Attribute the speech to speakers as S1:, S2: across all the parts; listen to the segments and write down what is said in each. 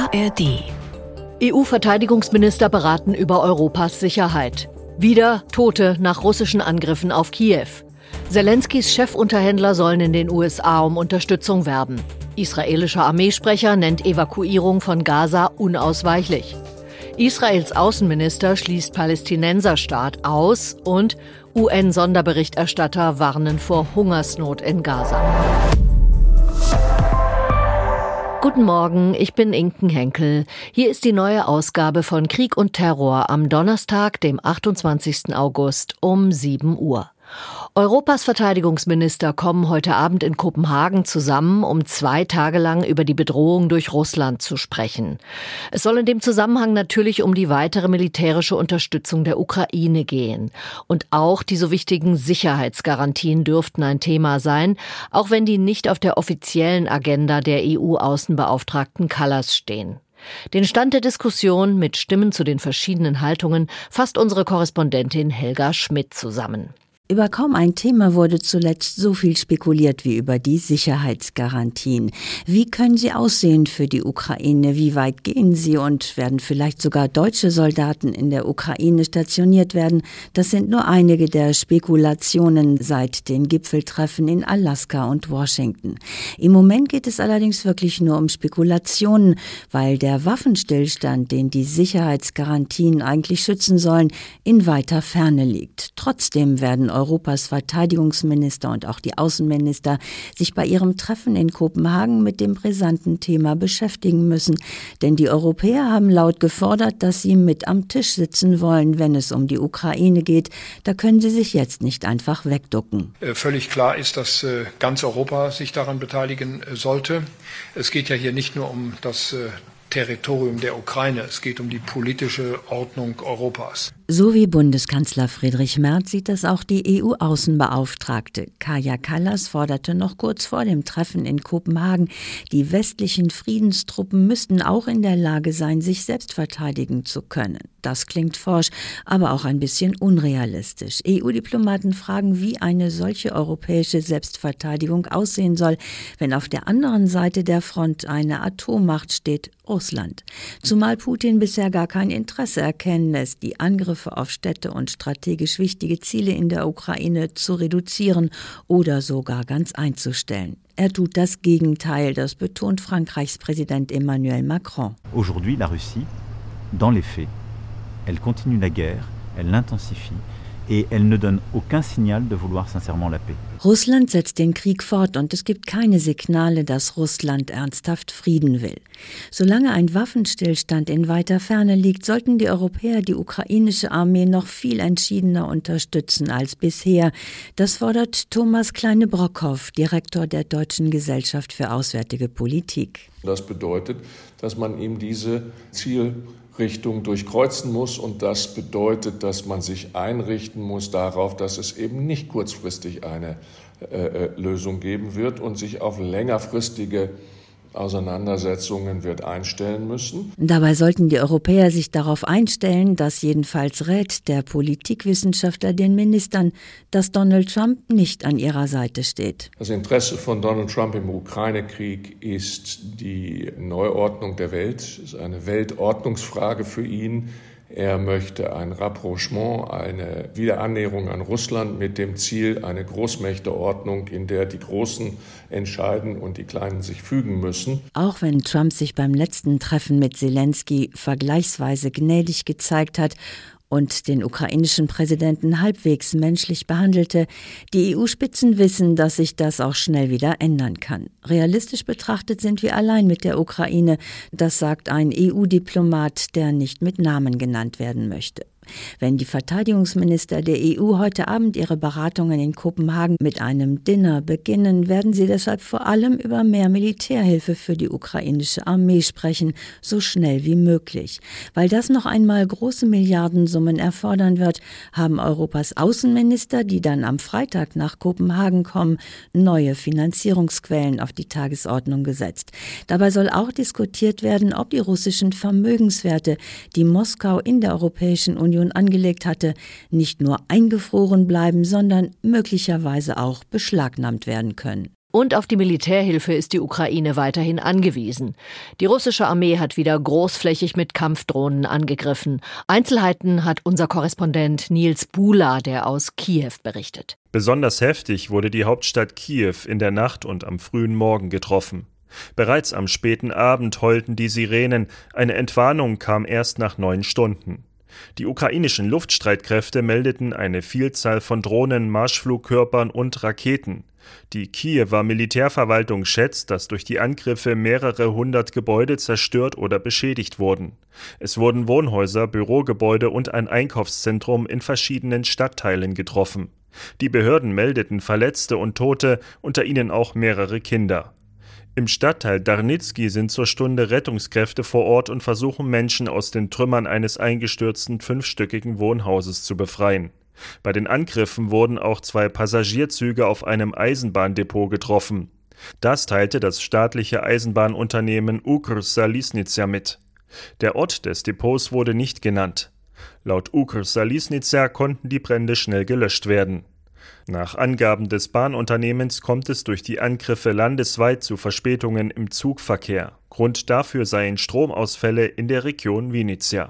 S1: ARD. EU-Verteidigungsminister beraten über Europas Sicherheit. Wieder Tote nach russischen Angriffen auf Kiew. Selenskys Chefunterhändler sollen in den USA um Unterstützung werben. Israelischer Armeesprecher nennt Evakuierung von Gaza unausweichlich. Israels Außenminister schließt Palästinenserstaat aus und UN-Sonderberichterstatter warnen vor Hungersnot in Gaza. Guten Morgen, ich bin Inken Henkel. Hier ist die neue Ausgabe von Krieg und Terror am Donnerstag, dem 28. August um 7 Uhr. Europas Verteidigungsminister kommen heute Abend in Kopenhagen zusammen, um 2 Tage lang über die Bedrohung durch Russland zu sprechen. Es soll in dem Zusammenhang natürlich um die weitere militärische Unterstützung der Ukraine gehen. Und auch die so wichtigen Sicherheitsgarantien dürften ein Thema sein, auch wenn die nicht auf der offiziellen Agenda der EU-Außenbeauftragten Kallas stehen. Den Stand der Diskussion mit Stimmen zu den verschiedenen Haltungen fasst unsere Korrespondentin Helga Schmidt zusammen.
S2: Über kaum ein Thema wurde zuletzt so viel spekuliert wie über die Sicherheitsgarantien. Wie können sie aussehen für die Ukraine? Wie weit gehen sie und werden vielleicht sogar deutsche Soldaten in der Ukraine stationiert werden? Das sind nur einige der Spekulationen seit den Gipfeltreffen in Alaska und Washington. Im Moment geht es allerdings wirklich nur um Spekulationen, weil der Waffenstillstand, den die Sicherheitsgarantien eigentlich schützen sollen, in weiter Ferne liegt. Trotzdem werden Europas Verteidigungsminister und auch die Außenminister sich bei ihrem Treffen in Kopenhagen mit dem brisanten Thema beschäftigen müssen. Denn die Europäer haben laut gefordert, dass sie mit am Tisch sitzen wollen, wenn es um die Ukraine geht. Da können sie sich jetzt nicht einfach wegducken.
S3: Völlig klar ist, dass ganz Europa sich daran beteiligen sollte. Es geht ja hier nicht nur um das Territorium der Ukraine, es geht um die politische Ordnung Europas.
S2: So wie Bundeskanzler Friedrich Merz sieht das auch die EU-Außenbeauftragte. Kaja Kallas forderte noch kurz vor dem Treffen in Kopenhagen, die westlichen Friedenstruppen müssten auch in der Lage sein, sich selbst verteidigen zu können. Das klingt forsch, aber auch ein bisschen unrealistisch. EU-Diplomaten fragen, wie eine solche europäische Selbstverteidigung aussehen soll, wenn auf der anderen Seite der Front eine Atommacht steht, Russland. Zumal Putin bisher gar kein Interesse erkennen lässt, die Angriffe auf Städte und strategisch wichtige Ziele in der Ukraine zu reduzieren oder sogar ganz einzustellen. Er tut das Gegenteil, das betont Frankreichs Präsident Emmanuel Macron.
S4: Aujourd'hui, la Russie, dans les faits, elle continue la guerre, elle l'intensifie. Et elle ne donne aucun signal de vouloir sincèrement la paix.
S2: Russland setzt den Krieg fort und es gibt keine Signale, dass Russland ernsthaft Frieden will. Solange ein Waffenstillstand in weiter Ferne liegt, sollten die Europäer die ukrainische Armee noch viel entschiedener unterstützen als bisher. Das fordert Thomas Kleine-Brockhoff, Direktor der Deutschen Gesellschaft für Auswärtige Politik.
S5: Das bedeutet, dass man ihm diese Zielrichtung durchkreuzen muss und das bedeutet, dass man sich einrichten muss darauf, dass es eben nicht kurzfristig eine Lösung geben wird und sich auf längerfristige Auseinandersetzungen wird einstellen müssen.
S2: Dabei sollten die Europäer sich darauf einstellen, das jedenfalls rät der Politikwissenschaftler den Ministern, dass Donald Trump nicht an ihrer Seite steht.
S5: Das Interesse von Donald Trump im Ukraine-Krieg ist die Neuordnung der Welt. Es ist eine Weltordnungsfrage für ihn. Er möchte ein Rapprochement, eine Wiederannäherung an Russland mit dem Ziel, eine Großmächteordnung, in der die Großen entscheiden und die Kleinen sich fügen müssen.
S2: Auch wenn Trump sich beim letzten Treffen mit Selensky vergleichsweise gnädig gezeigt hat und den ukrainischen Präsidenten halbwegs menschlich behandelte, die EU-Spitzen wissen, dass sich das auch schnell wieder ändern kann. Realistisch betrachtet sind wir allein mit der Ukraine, das sagt ein EU-Diplomat, der nicht mit Namen genannt werden möchte. Wenn die Verteidigungsminister der EU heute Abend ihre Beratungen in Kopenhagen mit einem Dinner beginnen, werden sie deshalb vor allem über mehr Militärhilfe für die ukrainische Armee sprechen, so schnell wie möglich. Weil das noch einmal große Milliardensummen erfordern wird, haben Europas Außenminister, die dann am Freitag nach Kopenhagen kommen, neue Finanzierungsquellen auf die Tagesordnung gesetzt. Dabei soll auch diskutiert werden, ob die russischen Vermögenswerte, die Moskau in der Europäischen Union angelegt hatte, nicht nur eingefroren bleiben, sondern möglicherweise auch beschlagnahmt werden können.
S1: Und auf die Militärhilfe ist die Ukraine weiterhin angewiesen. Die russische Armee hat wieder großflächig mit Kampfdrohnen angegriffen. Einzelheiten hat unser Korrespondent Nils Bula, der aus Kiew berichtet.
S6: Besonders heftig wurde die Hauptstadt Kiew in der Nacht und am frühen Morgen getroffen. Bereits am späten Abend heulten die Sirenen. Eine Entwarnung kam erst nach 9 Stunden. Die ukrainischen Luftstreitkräfte meldeten eine Vielzahl von Drohnen, Marschflugkörpern und Raketen. Die Kiewer Militärverwaltung schätzt, dass durch die Angriffe mehrere hundert Gebäude zerstört oder beschädigt wurden. Es wurden Wohnhäuser, Bürogebäude und ein Einkaufszentrum in verschiedenen Stadtteilen getroffen. Die Behörden meldeten Verletzte und Tote, unter ihnen auch mehrere Kinder. Im Stadtteil Darnitsky sind zur Stunde Rettungskräfte vor Ort und versuchen Menschen aus den Trümmern eines eingestürzten 5-stöckigen Wohnhauses zu befreien. Bei den Angriffen wurden auch 2 Passagierzüge auf einem Eisenbahndepot getroffen. Das teilte das staatliche Eisenbahnunternehmen Ukrsalisnitsa mit. Der Ort des Depots wurde nicht genannt. Laut Ukrsalisnitsa konnten die Brände schnell gelöscht werden. Nach Angaben des Bahnunternehmens kommt es durch die Angriffe landesweit zu Verspätungen im Zugverkehr. Grund dafür seien Stromausfälle in der Region Vinnytsia.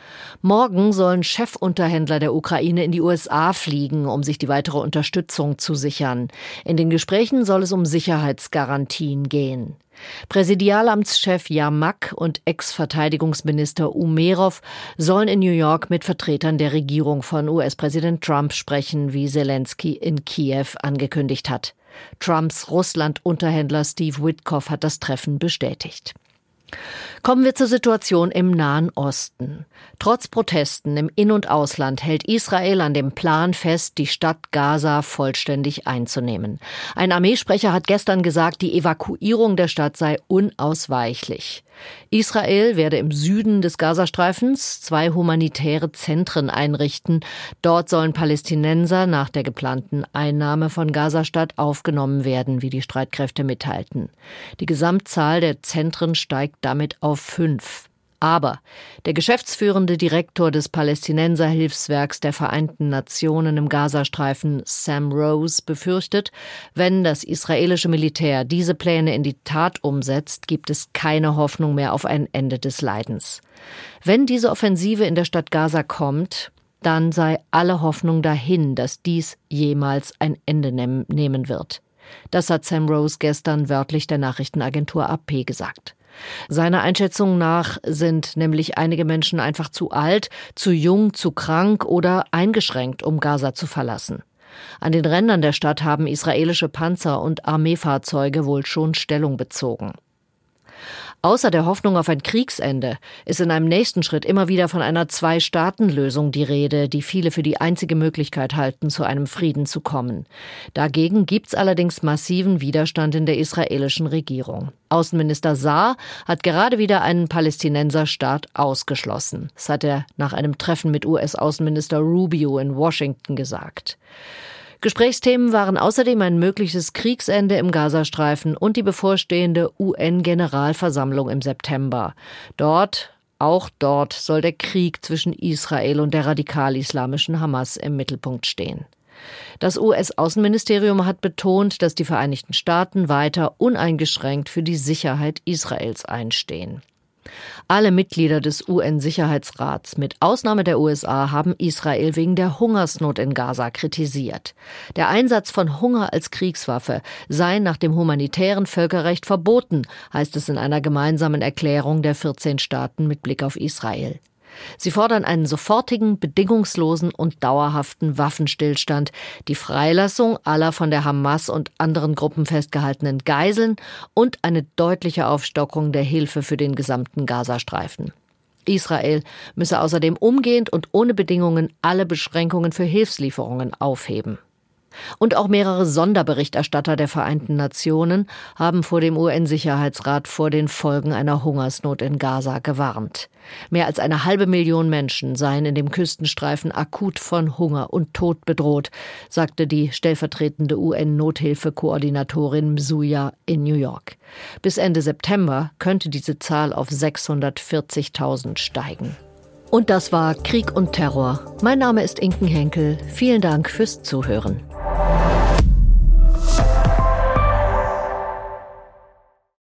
S1: Morgen sollen Chefunterhändler der Ukraine in die USA fliegen, um sich die weitere Unterstützung zu sichern. In den Gesprächen soll es um Sicherheitsgarantien gehen. Präsidialamtschef Yermak und Ex-Verteidigungsminister Umerov sollen in New York mit Vertretern der Regierung von US-Präsident Trump sprechen, wie Zelensky in Kiew angekündigt hat. Trumps Russland-Unterhändler Steve Witkoff hat das Treffen bestätigt. Kommen wir zur Situation im Nahen Osten. Trotz Protesten im In- und Ausland hält Israel an dem Plan fest, die Stadt Gaza vollständig einzunehmen. Ein Armeesprecher hat gestern gesagt, die Evakuierung der Stadt sei unausweichlich. Israel werde im Süden des Gazastreifens 2 humanitäre Zentren einrichten. Dort sollen Palästinenser nach der geplanten Einnahme von Gazastadt aufgenommen werden, wie die Streitkräfte mitteilten. Die Gesamtzahl der Zentren steigt damit auf 5. Aber der geschäftsführende Direktor des Palästinenserhilfswerks der Vereinten Nationen im Gazastreifen, Sam Rose, befürchtet, wenn das israelische Militär diese Pläne in die Tat umsetzt, gibt es keine Hoffnung mehr auf ein Ende des Leidens. Wenn diese Offensive in der Stadt Gaza kommt, dann sei alle Hoffnung dahin, dass dies jemals ein Ende nehmen wird. Das hat Sam Rose gestern wörtlich der Nachrichtenagentur AP gesagt. Seiner Einschätzung nach sind nämlich einige Menschen einfach zu alt, zu jung, zu krank oder eingeschränkt, um Gaza zu verlassen. An den Rändern der Stadt haben israelische Panzer und Armeefahrzeuge wohl schon Stellung bezogen. Außer der Hoffnung auf ein Kriegsende ist in einem nächsten Schritt immer wieder von einer 2-Staaten-Lösung die Rede, die viele für die einzige Möglichkeit halten, zu einem Frieden zu kommen. Dagegen gibt's allerdings massiven Widerstand in der israelischen Regierung. Außenminister Saar hat gerade wieder einen Palästinenserstaat ausgeschlossen. Das hat er nach einem Treffen mit US-Außenminister Rubio in Washington gesagt. Gesprächsthemen waren außerdem ein mögliches Kriegsende im Gazastreifen und die bevorstehende UN-Generalversammlung im September. Auch dort soll der Krieg zwischen Israel und der radikal-islamischen Hamas im Mittelpunkt stehen. Das US-Außenministerium hat betont, dass die Vereinigten Staaten weiter uneingeschränkt für die Sicherheit Israels einstehen. Alle Mitglieder des UN-Sicherheitsrats, mit Ausnahme der USA, haben Israel wegen der Hungersnot in Gaza kritisiert. Der Einsatz von Hunger als Kriegswaffe sei nach dem humanitären Völkerrecht verboten, heißt es in einer gemeinsamen Erklärung der 14 Staaten mit Blick auf Israel. Sie fordern einen sofortigen, bedingungslosen und dauerhaften Waffenstillstand, die Freilassung aller von der Hamas und anderen Gruppen festgehaltenen Geiseln und eine deutliche Aufstockung der Hilfe für den gesamten Gazastreifen. Israel müsse außerdem umgehend und ohne Bedingungen alle Beschränkungen für Hilfslieferungen aufheben. Und auch mehrere Sonderberichterstatter der Vereinten Nationen haben vor dem UN-Sicherheitsrat vor den Folgen einer Hungersnot in Gaza gewarnt. Mehr als 500.000 Menschen seien in dem Küstenstreifen akut von Hunger und Tod bedroht, sagte die stellvertretende UN-Nothilfekoordinatorin Msuya in New York. Bis Ende September könnte diese Zahl auf 640.000 steigen. Und das war Krieg und Terror. Mein Name ist Inken Henkel. Vielen Dank fürs Zuhören.